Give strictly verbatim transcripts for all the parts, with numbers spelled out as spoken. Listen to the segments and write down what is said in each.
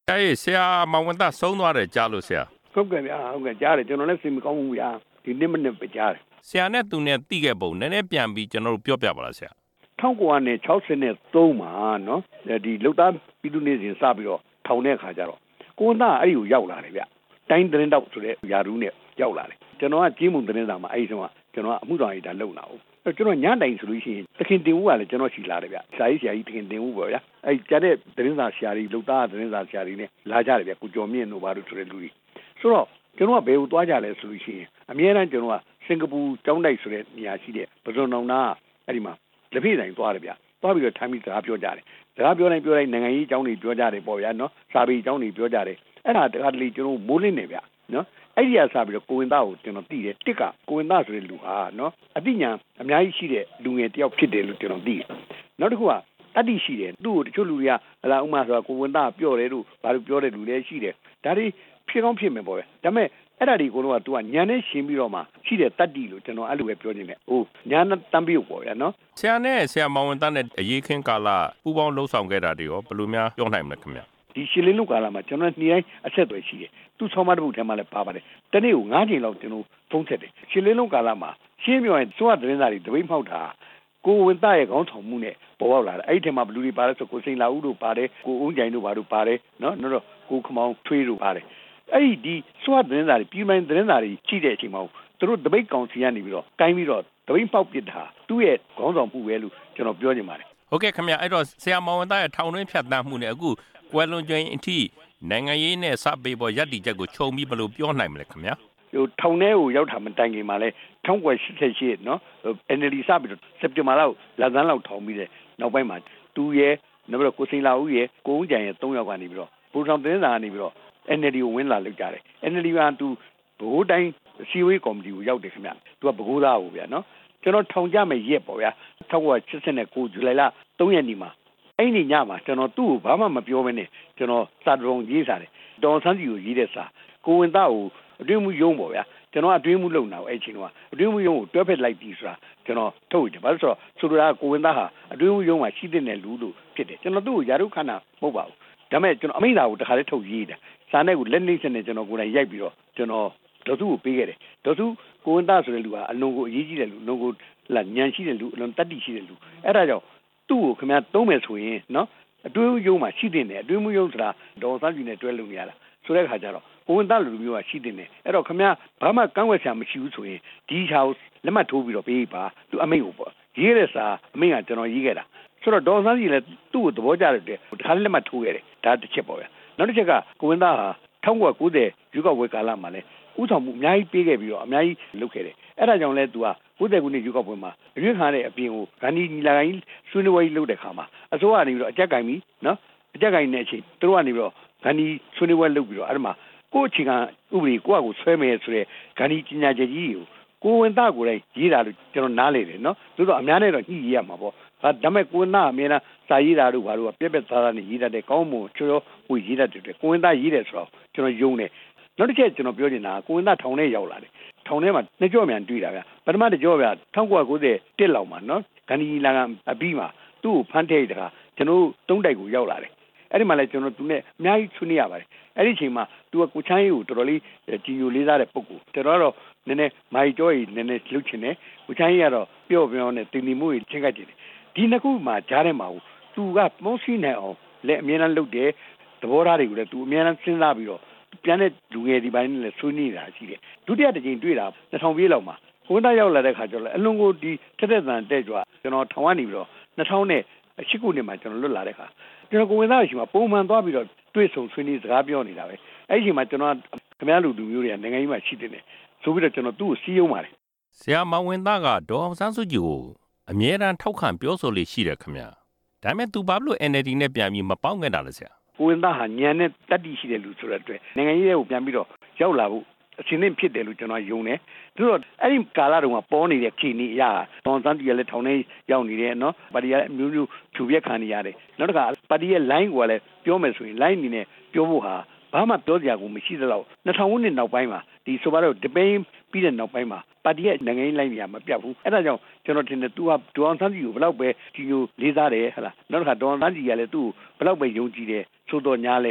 အဲ့ဆရာမောင်ဝန်သားဆုံးသွားတယ်ကြားလို့ဆရာဟုတ်ကဲ့ဗျာဟုတ်ကဲ့ကြားတယ်ကျွန်တော်လည်းစိတ်မကောင်းဘူးဗျာဒီနေ့မနေ့ပဲကြားတယ်ဆရာနဲ့သူနဲ့တိခဲ့ပုံနည်းနည်းပြန်ပြီးကျွန်တော်တို့ပြောပြပါလားဆရာ၁၉၆၃မှာနော်ဒီလုတ်သားပြည်သူနေစဉ်စပြီးတော့ထောင်တဲ့အခါကျတော့ကိုဝန်သားအဲ့ဒီကိုရောက်လာတယ်ဗျတိုင်းသတင်းတောက်ဆိုတဲ့ယာရူးနဲ့ရောက်လာတယ်ကျွန်တော်ကကြီးမုံသတင်းစာမှာအဲ့ဒီဆုံးကကျွန်တော်ကအမှုဆောင်ရတာလုပ်လာအောင်ကျွန်တော်ညတိုင်ဆိုလို့ရှိရင်တခင်တင်ဦးကလည်းကျွန်တော်ရှိလာတယ်ဗျဆရာကြီးဆရာကြီးတခင်တင်ဦးပေါ့ဗျာအဲ့ကျတဲ့သတင်းစာဆရာကြီးလုတ်သားသတင်းစာဆရာကြီးနဲ့လာကြတယ်ဗျကိုကျော်မြင့်တို့ဘာလို့ဆိုတဲ့လူကြီးဆိုတော့ကျွန်တော်ကဘယ်ကိုသွားကြလဲဆိုလို့ရှိရင်အများအားကျွန်တော်ကစင်ကာပူကျောင်းတိုက်ဆိုတဲ့နေရာရှိတဲ့ပဇွန်တော်နာအဲ့ဒီမှာလက်ဖေးတိုင်းသွားတယ်ဗျသွားပြီးတော့ထိုင်းပြီးစကားပြောကြတယ်စကားပြောတိုင်းပြောတိုင်းနိုင်ငံရေးအကြောင်းတွေပြောကြတယ်ပေါ့ဗျာနော်စာပေအကြောင်းတွေပြောကြတယ်အဲ့ဒါတခါတလေကျွန်တော်မိုးလင်းနေဗျနော်အဲ့ဒီအစားပြီးတော့ကိုဝင်သားကိုကျွန်တော်သိတယ်တစ်ကကိုဝင်သားဆိုတဲ့လူဟာနော်အသိဉာဏ်အများကြီးရှိတဲ့လူငယ်တယောက်ဖြစ်တယ်လို့ကျွန်တော်သိတယ်နောက်တစ်ခုကတတိရှိတယ်သူ့ကိုတချို့လူတွေကဟလာဥမာဆိုတာကိုဝင်သားပြောတယ်လို့ဘာလို့ပြောတဲ့လူလည်းရှိတယ်ဒါတွေဖြစ်ကောင်းဖြစ်မယ်ပေါ့ဗျာဒါပေမဲ့အဲ့ဒါဒီကိုတော့က तू ကညံနဲ့ရှင်းပြီးတော့မှရှိတဲ့တတ္တိလို့ကျွန်တော်အဲ့လိုပဲပြောနေတယ်။ဟိုညာနဲ့တမ်းပြီးပေါ့ဗျာနော်။ဆရာနဲ့ဆရာမောင်ဝန်သားနဲ့အရေးခင်းကာလပူပေါင်းလှုပ်ဆောင်ခဲ့တာတွေရောဘယ်လိုများပြောနိုင်မလဲခင်ဗျ။ဒီရှင်းလင်းလို့ကာလမှာကျွန်တော်နေ့တိုင်းအဆက်အသွယ်ရှိတယ်။သူ့ဆောင်းမတစ်ပုဒ်ထဲမှာလည်းပါပါတယ်။တနေ့ကို၅ချိန်လောက်ကျွန်တော်ဖုန်းဆက်တယ်။ရှင်းလင်းလို့ကာလမှာရှင်းပြောရင်စွတ်သတင်းစာတွေတပိတ်မှောက်တာကိုဝင်သားရဲ့ခေါင်းဆောင်မှုနဲ့ပေါ်ပေါက်လာတယ်အဲ့ဒီထဲမှာဘလူတွေပါတယ်ဆိုကိုစိန်လာဦးတို့ပါတယ်ကိုဦးကြိုင်တို့ဘာတို့ပါတယ်နော်နောက်တော့ကိုခမောင်ထွေးတို့ပါတယ်အဲ့ဒီဒီစွတ်သတင်းစာတွေပြည်မိုင်းသတင်းစာတွေကြီးတဲ့အချိန်မှာသူတို့တပိတ်ကောင်စီကနေပြီးတော့ကိုင်းပြီးတော့တပိတ်ပေါက်ပစ်တာသူ့ရဲ့ခေါင်းဆောင်မှုပဲလို့ကျွန်တော်ပြောနေပါတယ်ဟုတ်ကဲ့ခင်ဗျအဲ့တော့ဆရာမောင်ဝန်သားရဲ့ထောင်တွင်းဖြတ်တန်းမှုနဲ့အခုကွယ်လွန်ခြင်းအထိနိုင်ငံရေးနဲ့စပေးပေါ်ရပ်တည်ချက်ကိုခြုံပြီးဘယ်လိုပြောနိုင်မလဲခင်ဗျဟိုထောင်ထဲကိုရောက်တာမတိုင်ခင်မှာလဲ၁၉၈၈နော် အန် အယ် ဒီ စပြီးတော့စက်တင်ဘာလောက်လဆန်းလောက်ထောင်ပြီးတဲ့နောက်ပိုင်းမှာသူရဲ့နောက်ပြီးတော့ကိုစိန်လာဦးရဲ့ကိုဦးကြံရဲ့၃ယောက်ကနေပြီးတော့ဘူဆောင်သတင်းစာကနေပြီးတော့ အန် အယ် ဒီ ကိုဝင်လာလောက်ကြတယ် အန် အယ် ဒီ ကသူဘိုးတိုင်းစီဝေးကော်မတီကိုရောက်တယ်ခင်ဗျသူကဘကိုးသားကိုဗျာနော်ကျွန်တော်ထောင်ကြမယ်ရက်ပေါ့ဗျာ၁၉၈၉ဇူလိုင်လ၃ရက်နေ့မှာအဲ့ဒီညမှာကျွန်တော်သူ့ကိုဘာမှမပြောဘဲနဲ့ကျွန်တော်စာတုံးရေးစားတယ်ဒေါ်ဆန်းစီကိုရေးတဲ့စာကိုဝင်သားကိုအတွင်းမှုယုံပေါ့ဗျာကျွန်တော်အတွင်းမှုလုံတာအဲ့ချိန်တော့အတွင်းမှုယုံကိုတွဲဖက်လိုက်ပြီဆိုတာကျွန်တော်ထုတ်တယ်ဘာလို့ဆိုတော့ဆိုလိုတာကိုဝင်သားဟာအတွင်းမှုယုံမှာရှိတဲ့လူလို့ဖြစ်တယ်ကျွန်တော်သူ့ကိုယာရုခန္ဓာမဟုတ်ပါဘူးဒါပေမဲ့ကျွန်တော်အမိန့်စာကိုတခါလေးထုတ်ရေးတယ်စာနဲ့ကိုလက်နှိမ့်စနဲ့ကျွန်တော်ကိုယ်တိုင်ရိုက်ပြီးတော့ကျွန်တော်ဒေါ်စုကိုပေးခဲ့တယ်ဒေါ်စုကိုဝင်သားဆိုတဲ့လူကအလွန်ကိုအရေးကြီးတဲ့လူအလွန်ကိုလာညံရှိတဲ့လူအလွန်တတ္တိရှိတဲ့လူအဲ့ဒါကြောင့်သူ့ကိုခင်ဗျားသုံးမယ်ဆိုရင်နော်အတွင်းမှုယုံမှာရှိတဲ့အတွင်းမှုယုံဆိုတာဒေါ်ဆန်းကြီးနဲ့တွဲလို့နေရတာဆိုတဲ့အခါကျတော့ကိုဝင်သားလူမျိုးကရှိတဲ့နေအဲ့တော့ခင်ဗျားဘာမှကန့်ကွက်ဆရာမရှိဘူးဆိုရင်ဒီချာကိုလက်မှတ်ထိုးပြီးတော့ပေးပါသူအမိန့်ကိုပေါ့ရေးတဲ့စာအမိန့်ကကျွန်တော်ရေးခဲ့တာဆိုတော့ဒေါ်ဆန်းကြီးလည်းသူ့ကိုသဘောကျတဲ့တခါလက်မှတ်ထိုးခဲ့တယ်ဒါတစ်ချက်ပေါ့ဗျာနောက်တစ်ချက်ကကိုဝင်သားဟာ၁၉၉၀ရွေးကောက်ပွဲကာလမှာလည်းဥဆောင်မှုအများကြီးပေးခဲ့ပြီးတော့အများကြီးလုပ်ခဲ့တယ်အဲ့ဒါကြောင့်လဲသူက၉၀ခုနှစ်ရွေးကောက်ပွဲမှာအရွေးခံတဲ့အပြင်ကိုဂန္ဒီညီလာခံကြီးဆွေးနွေးပွဲကြီးလုပ်တဲ့ခါမှာအစိုးရကနေပြီးတော့အကြက်ကင်ပြီးနော်အကြက်ကင်တဲ့အချိန်သူတို့ကနေပြီးတော့ဂန္ဒီဆွေးနွေးပွဲလုပ်ပြီးတော့အဲ့ဒီမှာကိုယ့်အချိန်ကဥပဒေကိုယ့်အကိုဆွဲမယ်ဆိုတဲ့ဂန္ဒီကြီးညာချက်ကြီးကိုကိုဝင်သားကိုလည်းရေးတာလို့ကျွန်တော်နားလေတယ်နော်သို့တော့အများနဲ့တော့ညှိရေးရမှာပေါ့ဒါဒါမဲ့ကိုဝင်သားအမြဲတမ်းစာရေးတာတို့ဘာလို့ပြက်ပြက်သားသားနဲ့ရေးတတ်တဲ့ကောင်းမွန်ချောချောဝေရေးတတ်တယ်ကိုဝင်သားရေးတယ်ဆိုတော့ကျွန်တော်ယုံတယ်နောက်တစ်ချက်ကျွန်တော်ပြောချင်တာကိုဝင်သားထောင်ထဲရောက်လာတယ်ထောင်ထဲမှာနှစ်ကြော့မြန်တွေ့တာဗျပထမတစ်ကြော့ဗျ၁၉၉၀လောက်မှာနော်ဂန္ဒီလာကအပြီးမှာသူ့ကိုဖမ်းထည့်တခါကျွန်တော်တုံးတိုက်ကိုရောက်လာတယ်အဲ့ဒီမှာလည်းကျွန်တော်သူနဲ့အများကြီးဆွေးနွေးရပါတယ်အဲ့ဒီအချိန်မှာသူကကိုချမ်းရီကိုတော်တော်လေးကြည်ညိုလေးစားတဲ့ပုံကိုကျွန်တော်ကတော့နည်းနည်းမိုင်ကြောကြီးနည်းနည်းလှုပ်ချင်တယ်ကိုချမ်းရီကတော့ပျော့ပြောင်းနဲ့တင်တီမှုကြီးချင်းကပ်ကြည့်တယ်ဒီနှစ်ခုမှာကြားထဲမှာသူကမုန်းစီနိုင်အောင်လက်အမြဲတမ်းလုပ်တယ်သဘောထားတွေကိုလည်းသူအမြဲတမ်းစဉ်းစားပြီးတော့ပြန်တဲ့လူငယ်ဒီပိုင်းနဲ့လည်းဆွေးနွေးတာရှိတယ်ဒုတိယတစ်ချိန်တွေ့တာ၂၀၀၀ပြည့်လောက်မှာကိုသားရောက်လာတဲ့ခါကျတော့အလွန်ကိုဒီထက်တဲ့တန်တဲ့ကြွကျွန်တော်ထောင်ကနေပြီးတော့၂၀၀၈ခုနှစ်မှာကျွန်တော်လွတ်လာတဲ့ခါကျွန်တော်ကိုဝင်သားရှိမှာပုံမှန်သွားပြီးတော့တွေ့ဆုံဆွေးနွေးစကားပြောနေတာပဲအဲ့ဒီအချိန်မှာကျွန်တော်ခင်ဗျားလူလူမျိုးတွေကနိုင်ငံကြီးမှာရှိတယ်ဆိုပြီးတော့ကျွန်တော်သူ့ကိုစီးရုံးပါတယ်ဆရာမောင်ဝန်သားကဒေါ်အောင်ဆန်းစုကြည်ကိုအမြဲတမ်းထောက်ခံပြောဆိုလေးရှိတယ်ခင်ဗျာဒါပေမဲ့သူဘာလို့ အန် အယ် ဒီ နဲ့ပြန်ပြီးမပေါင်းခဲ့တာလဲဆရာကိုဝင်သားဟာညံနဲ့တတ္တိရှိတဲ့လူဆိုတဲ့အတွက်နိုင်ငံရေးကိုပြန်ပြီးတော့ရောက်လာဖို့အစဉ်သင့်ဖြစ်တယ်လို့ကျွန်တော်ယုံတယ်သူတို့အဲ့ဒီကာလတုန်းကပေါ်နေတဲ့ခီနီအရာဒေါန်ဆန်းတီကလည်းထောင်ထဲရောက်နေတယ်နော်ပါတီကလည်းအမျိုးမျိုးဖြူပြက်ခံနေရတယ်နောက်တစ်ခါပါတီရဲ့ line ကိုလည်းပြောမယ်ဆိုရင် line အနေနဲ့ပြောဖို့ဟာဘာမှပြောစရာကိုမရှိသလောက်၂၀၀၀ခုနှစ်နောက်ပိုင်းမှာဒီဆိုပါတော့ဒီပိန်းပြီးတဲ့နောက်ပိုင်းမှာပါတီရဲ့နိုင်ငံရေး line တွေကမပြတ်ဘူးအဲ့ဒါကြောင့်ကျွန်တော်ထင်တယ်သူကဒေါန်ဆန်းတီကိုဘယ်လောက်ပဲကြီးညိုလေးစားတယ်ဟလားနောက်တစ်ခါဒေါန်ဆန်းတီကလည်းသူ့ကိုဘယ်လောက်ပဲယုံကြည်တယ်သို့တော်ညာလဲ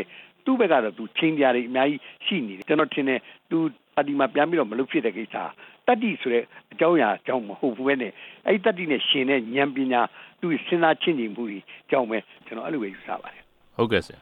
သူ့ဘက်ကတော့သူချင်းကြတယ်အများကြီးရှိနေတယ်ကျွန်တော်ထင်တယ်သူပါတီမှာပြန်ပြီးတော့မလုပ်ဖြစ်တဲ့ကိစ္စတတိဆိုတဲ့အကြောင်းအရာအကြောင်းမဟုတ်ဘူးပဲနဲ့အဲ့တတိနဲ့ရှင်တဲ့ဉာဏ်ပညာသူစဉ်းစားချင်းချင်းမှုကြီးကြောင်းပဲကျွန်တော်အဲ့လိုပဲယူဆပါတယ်ဟုတ်ကဲ့ဆရာ